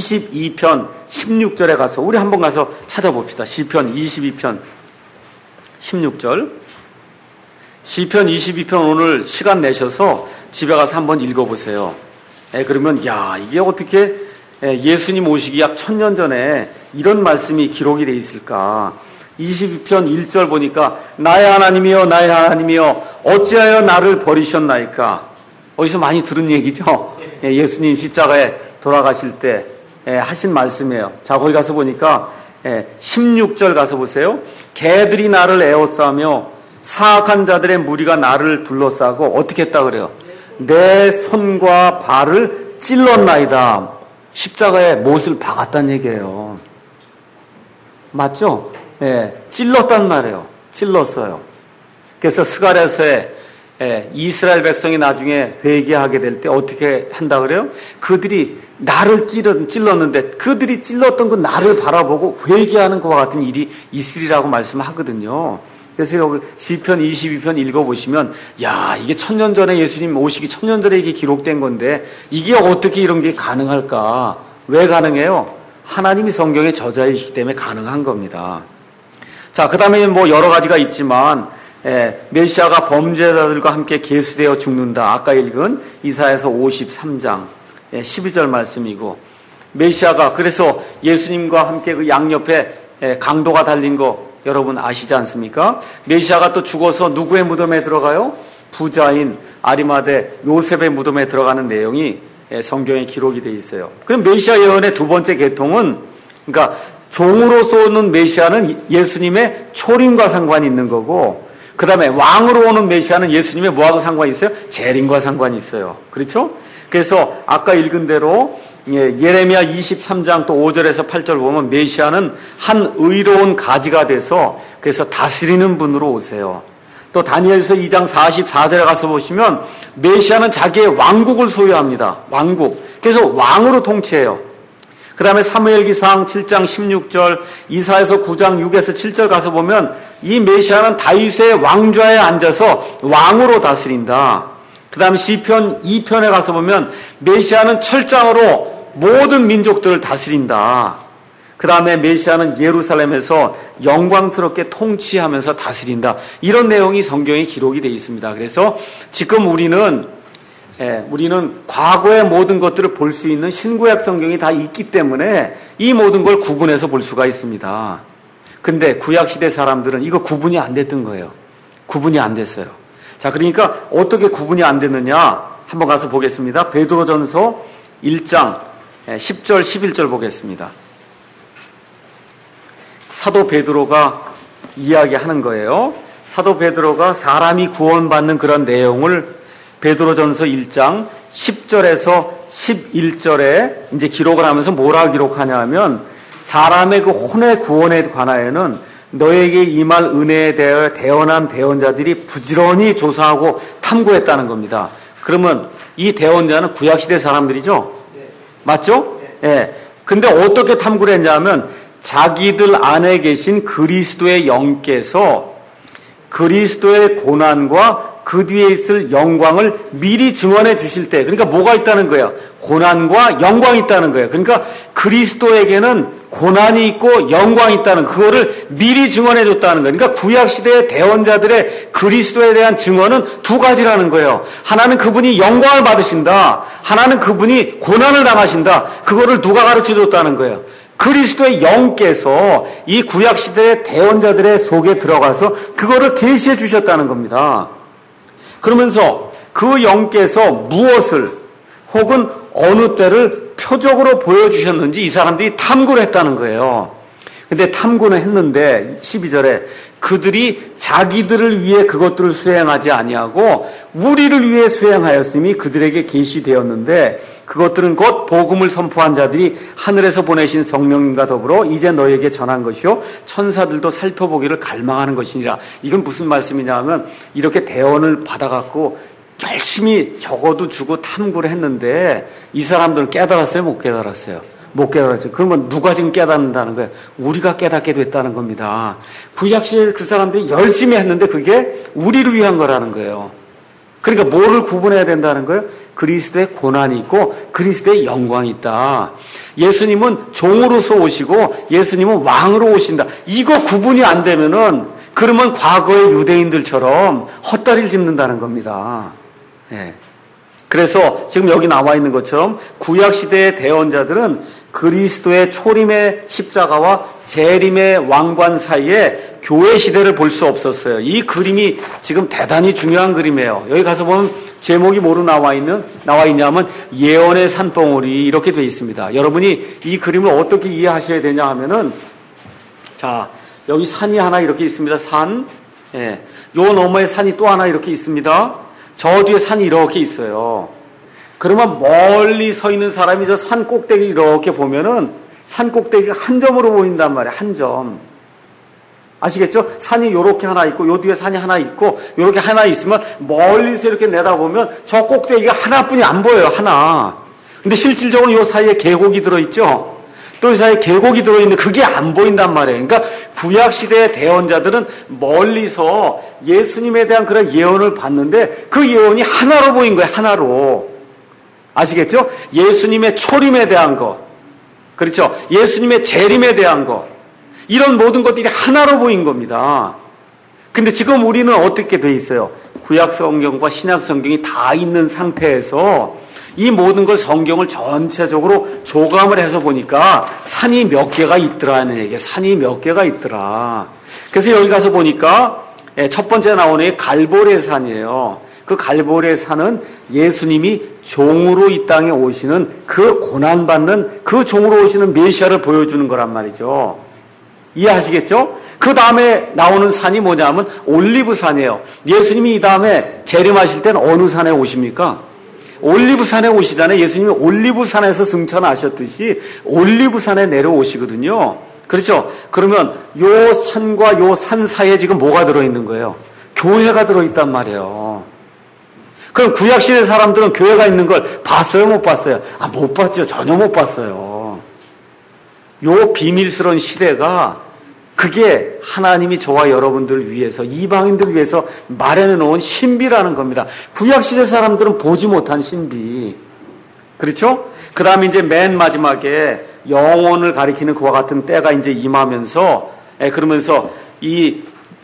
22편 16절에 가서 우리 한번 가서 찾아봅시다. 시편 22편 16절. 시편 22편 오늘 시간 내셔서 집에 가서 한번 읽어보세요. 그러면 이게 어떻게 예수님 오시기 약 1000년 전에 이런 말씀이 기록이 되어 있을까? 22편 1절 보니까 나의 하나님이여 나의 하나님이여 어찌하여 나를 버리셨나이까? 어디서 많이 들은 얘기죠? 예수님 십자가에 돌아가실 때 하신 말씀이에요. 자, 거기 가서 보니까 16절 가서 보세요. 개들이 나를 에워싸며 사악한 자들의 무리가 나를 둘러싸고 어떻게 했다 그래요? 내 손과 발을 찔렀나이다. 십자가에 못을 박았다는 얘기예요. 맞죠? 찔렀단 말이에요. 찔렀어요. 그래서 스가랴서에 이스라엘 백성이 나중에 회개하게 될 때 어떻게 한다 그래요? 그들이 나를 찔렀는데 그들이 찔렀던 그 나를 바라보고 회개하는 것과 같은 일이 있으리라고 말씀하거든요. 그래서 여기 시편 22편 읽어보시면 야, 이게 1000년 전에 예수님 오시기 1000년 전에 이게 기록된 건데 이게 어떻게 이런 게 가능할까? 왜 가능해요? 하나님이 성경의 저자이시기 때문에 가능한 겁니다. 자, 그 다음에 뭐 여러 가지가 있지만 메시아가 범죄자들과 함께 계수되어 죽는다. 아까 읽은 이사야서 53장 12절 말씀이고, 메시아가 그래서 예수님과 함께 그 양옆에 강도가 달린 거 여러분 아시지 않습니까? 메시아가 또 죽어서 누구의 무덤에 들어가요? 부자인 아리마대 요셉의 무덤에 들어가는 내용이 성경에 기록이 되어 있어요. 그럼 메시아 예언의 두 번째 계통은, 그러니까 종으로서 오는 메시아는 예수님의 초림과 상관이 있는 거고, 그 다음에 왕으로 오는 메시아는 예수님의 뭐하고 상관이 있어요? 재림과 상관이 있어요. 그렇죠? 그래서 아까 읽은 대로 예레미야 23장 또 5절에서 8절 보면 메시아는 한 의로운 가지가 돼서 그래서 다스리는 분으로 오세요. 또 다니엘서 2장 44절에 가서 보시면 메시아는 자기의 왕국을 소유합니다. 왕국. 그래서 왕으로 통치해요. 그 다음에 사무엘기상 7장 16절, 이사야서 9장 6에서 7절 가서 보면 이 메시아는 다윗의 왕좌에 앉아서 왕으로 다스린다. 그 다음에 시편 2편에 가서 보면 메시아는 철장으로 모든 민족들을 다스린다. 그 다음에 메시아는 예루살렘에서 영광스럽게 통치하면서 다스린다. 이런 내용이 성경에 기록이 되어 있습니다. 그래서 지금 우리는 과거의 모든 것들을 볼 수 있는 신구약 성경이 다 있기 때문에 이 모든 걸 구분해서 볼 수가 있습니다. 근데 구약시대 사람들은 이거 구분이 안 됐던 거예요. 구분이 안 됐어요. 자, 그러니까 어떻게 구분이 안 됐느냐 한번 가서 보겠습니다. 베드로전서 1장 10절 11절 보겠습니다. 사도 베드로가 이야기하는 거예요. 사도 베드로가 사람이 구원받는 그런 내용을 베드로전서 1장 10절에서 11절에 이제 기록을 하면서 뭐라 기록하냐 하면, 사람의 그 혼의 구원에 관하여는 너에게 임할 은혜에 대하여 대언한 대언자들이 부지런히 조사하고 탐구했다는 겁니다. 그러면 이 대언자는 구약시대 사람들이죠? 네. 맞죠? 네. 근데 어떻게 탐구를 했냐면 자기들 안에 계신 그리스도의 영께서 그리스도의 고난과 그 뒤에 있을 영광을 미리 증언해 주실 때, 그러니까 뭐가 있다는 거예요? 고난과 영광이 있다는 거예요. 그러니까 그리스도에게는 고난이 있고 영광이 있다는, 그거를 미리 증언해 줬다는 거예요. 그러니까 구약시대의 대언자들의 그리스도에 대한 증언은 두 가지라는 거예요. 하나는 그분이 영광을 받으신다. 하나는 그분이 고난을 당하신다. 그거를 누가 가르쳐 줬다는 거예요? 그리스도의 영께서 이 구약시대의 대언자들의 속에 들어가서 그거를 계시해 주셨다는 겁니다. 그러면서 그 영께서 무엇을 혹은 어느 때를 표적으로 보여주셨는지 이 사람들이 탐구를 했다는 거예요. 근데 탐구는 했는데 12절에 그들이 자기들을 위해 그것들을 수행하지 아니하고 우리를 위해 수행하였음이 그들에게 계시되었는데 그것들은 곧 복음을 선포한 자들이 하늘에서 보내신 성령님과 더불어 이제 너에게 전한 것이요 천사들도 살펴보기를 갈망하는 것이니라. 이건 무슨 말씀이냐 하면 이렇게 대언을 받아갖고 열심히 적어도 주고 탐구를 했는데 이 사람들은 깨달았어요? 못 깨달았어요? 못 깨달았죠. 그러면 누가 지금 깨닫는다는 거예요? 우리가 깨닫게 됐다는 겁니다. 구약시대 그 사람들이 열심히 했는데 그게 우리를 위한 거라는 거예요. 그러니까 뭐를 구분해야 된다는 거예요? 그리스도의 고난이 있고 그리스도의 영광이 있다. 예수님은 종으로서 오시고 예수님은 왕으로 오신다. 이거 구분이 안 되면은 그러면 과거의 유대인들처럼 헛다리를 짚는다는 겁니다. 네. 그래서 지금 여기 나와 있는 것처럼 구약시대의 대언자들은 그리스도의 초림의 십자가와 재림의 왕관 사이에 교회 시대를 볼 수 없었어요. 이 그림이 지금 대단히 중요한 그림이에요. 여기 가서 보면 제목이 뭐로 나와 있냐면 예언의 산봉우리 이렇게 되어 있습니다. 여러분이 이 그림을 어떻게 이해하셔야 되냐 하면은, 자, 여기 산이 하나 이렇게 있습니다. 산. 예. 요 너머에 산이 또 하나 이렇게 있습니다. 저 뒤에 산이 이렇게 있어요. 그러면 멀리 서 있는 사람이 저 산 꼭대기 이렇게 보면은 산 꼭대기가 한 점으로 보인단 말이에요. 한 점. 아시겠죠? 산이 요렇게 하나 있고 요 뒤에 산이 하나 있고 요렇게 하나 있으면 멀리서 이렇게 내다보면 저 꼭대기가 하나뿐이 안 보여요. 하나. 근데 실질적으로 요 사이에 계곡이 들어있죠. 또 이 사이에 계곡이 들어있는데 그게 안 보인단 말이에요. 그러니까 구약시대의 대언자들은 멀리서 예수님에 대한 그런 예언을 봤는데 그 예언이 하나로 보인 거예요. 하나로. 아시겠죠? 예수님의 초림에 대한 것. 그렇죠? 예수님의 재림에 대한 것. 이런 모든 것들이 하나로 보인 겁니다. 근데 지금 우리는 어떻게 돼 있어요? 구약 성경과 신약 성경이 다 있는 상태에서 이 모든 걸 성경을 전체적으로 조감을 해서 보니까 산이 몇 개가 있더라는 얘기예요. 산이 몇 개가 있더라. 그래서 여기 가서 보니까 첫 번째 나오는 게 갈보레 산이에요. 그 갈보레 산은 예수님이 종으로 이 땅에 오시는 그 고난받는 그 종으로 오시는 메시아를 보여주는 거란 말이죠. 이해하시겠죠? 그 다음에 나오는 산이 뭐냐면 올리브산이에요. 예수님이 이 다음에 재림하실 때는 어느 산에 오십니까? 올리브산에 오시잖아요. 예수님이 올리브산에서 승천하셨듯이 올리브산에 내려오시거든요. 그렇죠? 그러면 요 산과 요 산 사이에 지금 뭐가 들어있는 거예요? 교회가 들어있단 말이에요. 그럼 구약시대 사람들은 교회가 있는 걸 봤어요? 못 봤어요? 못 봤죠. 전혀 못 봤어요. 요 비밀스러운 시대가 그게 하나님이 저와 여러분들을 위해서 이방인들을 위해서 마련해 놓은 신비라는 겁니다. 구약시대 사람들은 보지 못한 신비. 그렇죠? 그 다음에 이제 맨 마지막에 영혼을 가리키는 그와 같은 때가 이제 임하면서 그러면서 이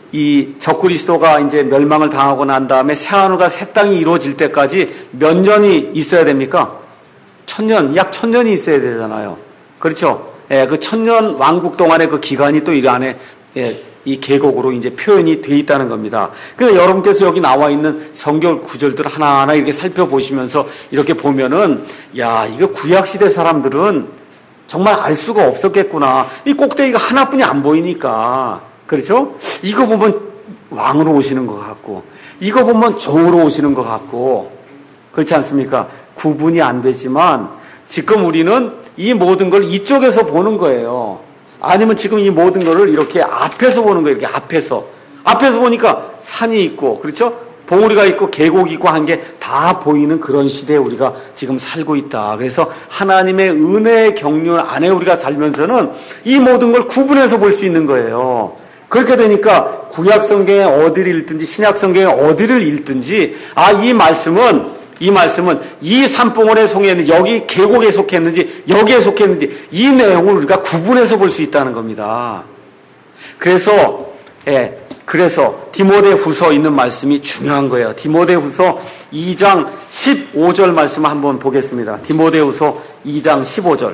적그리스도가 이제 멸망을 당하고 난 다음에 새하늘과 새 땅이 이루어질 때까지 몇 년이 있어야 됩니까? 1000년, 약 1000년이 있어야 되잖아요. 그렇죠? 그 1000년 왕국 동안의 그 기간이 또 이 안에 이 계곡으로 이제 표현이 돼 있다는 겁니다. 그래서 여러분께서 여기 나와 있는 성경 구절들 하나하나 이렇게 살펴보시면서 이렇게 보면은 야, 이거 구약시대 사람들은 정말 알 수가 없었겠구나. 이 꼭대기가 하나뿐이 안 보이니까. 그렇죠? 이거 보면 왕으로 오시는 것 같고, 이거 보면 종으로 오시는 것 같고, 그렇지 않습니까? 구분이 안 되지만, 지금 우리는 이 모든 걸 이쪽에서 보는 거예요. 아니면 지금 이 모든 거를 이렇게 앞에서 보는 거예요. 이렇게 앞에서. 앞에서 보니까 산이 있고, 그렇죠? 봉우리가 있고, 계곡이 있고 한 게 다 보이는 그런 시대에 우리가 지금 살고 있다. 그래서 하나님의 은혜의 경륜 안에 우리가 살면서는 이 모든 걸 구분해서 볼 수 있는 거예요. 그렇게 되니까 구약 성경에 어디를 읽든지 신약 성경에 어디를 읽든지 이 말씀은 이 산봉우리에 속했는지 여기 계곡에 속했는지 여기에 속했는지 이 내용을 우리가 구분해서 볼 수 있다는 겁니다. 그래서 디모데후서 있는 말씀이 중요한 거예요. 디모데후서 2장 15절 말씀을 한번 보겠습니다. 디모데후서 2장 15절.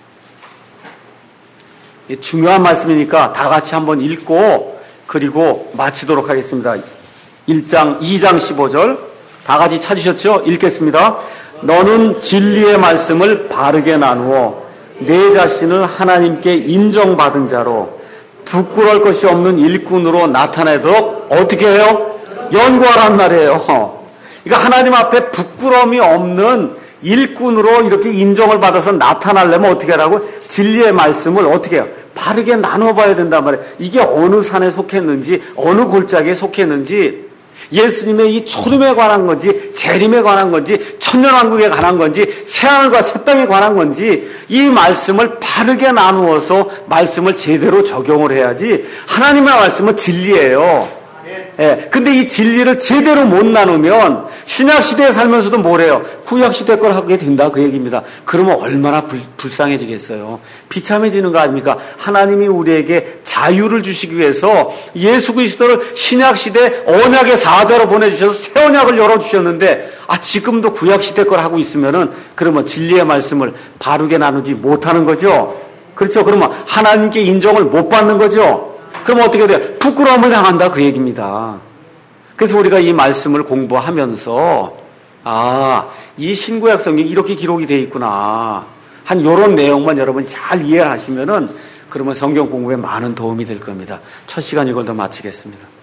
중요한 말씀이니까 다 같이 한번 읽고 그리고 마치도록 하겠습니다. 2장 15절 다 같이 찾으셨죠? 읽겠습니다. 너는 진리의 말씀을 바르게 나누어 내 자신을 하나님께 인정받은 자로 부끄러울 것이 없는 일꾼으로 나타내도록 어떻게 해요? 연구하란 말이에요. 그러니까 하나님 앞에 부끄러움이 없는 일꾼으로 이렇게 인정을 받아서 나타나려면 어떻게 하라고? 진리의 말씀을 어떻게 해요? 바르게 나눠봐야 된단 말이에요. 이게 어느 산에 속했는지 어느 골짜기에 속했는지 예수님의 이 초림에 관한 건지 재림에 관한 건지 천년왕국에 관한 건지 새하늘과 새 땅에 관한 건지 이 말씀을 바르게 나누어서 말씀을 제대로 적용을 해야지. 하나님의 말씀은 진리예요. 근데 이 진리를 제대로 못 나누면 신약시대에 살면서도 뭐래요? 구약시대 걸 하게 된다 그 얘기입니다. 그러면 얼마나 불쌍해지겠어요. 비참해지는 거 아닙니까? 하나님이 우리에게 자유를 주시기 위해서 예수 그리스도를 신약시대 언약의 사자로 보내주셔서 새 언약을 열어주셨는데 지금도 구약시대 걸 하고 있으면은 그러면 진리의 말씀을 바르게 나누지 못하는 거죠. 그렇죠? 그러면 하나님께 인정을 못 받는 거죠. 그럼 어떻게 돼요? 부끄러움을 당한다 그 얘기입니다. 그래서 우리가 이 말씀을 공부하면서 이 신구약 성경이 이렇게 기록이 되어 있구나 한 이런 내용만 여러분이 잘 이해하시면은 그러면 성경 공부에 많은 도움이 될 겁니다. 첫 시간 이걸 더 마치겠습니다.